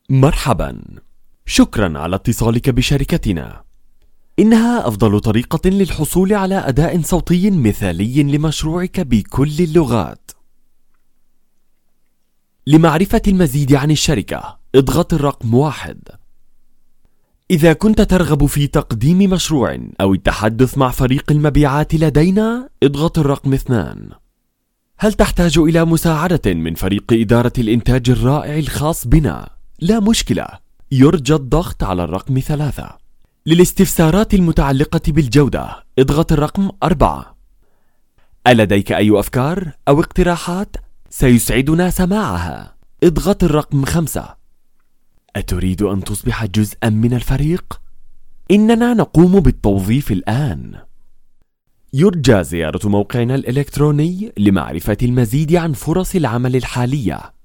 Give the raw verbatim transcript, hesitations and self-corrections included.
مرحبا، شكرا على اتصالك بشركتنا. إنها أفضل طريقة للحصول على أداء صوتي مثالي لمشروعك بكل اللغات. لمعرفة المزيد عن الشركة اضغط الرقم واحد. إذا كنت ترغب في تقديم مشروع أو التحدث مع فريق المبيعات لدينا اضغط الرقم اثنان. هل تحتاج إلى مساعدة من فريق إدارة الإنتاج الرائع الخاص بنا؟ لا مشكلة، يرجى الضغط على الرقم ثلاثة. للاستفسارات المتعلقة بالجودة اضغط الرقم أربعة. ألديك أي أفكار أو اقتراحات؟ سيسعدنا سماعها. اضغط الرقم خمسة. أتريد أن تصبح جزءا من الفريق؟ إننا نقوم بالتوظيف الآن. يرجى زيارة موقعنا الإلكتروني لمعرفة المزيد عن فرص العمل الحالية.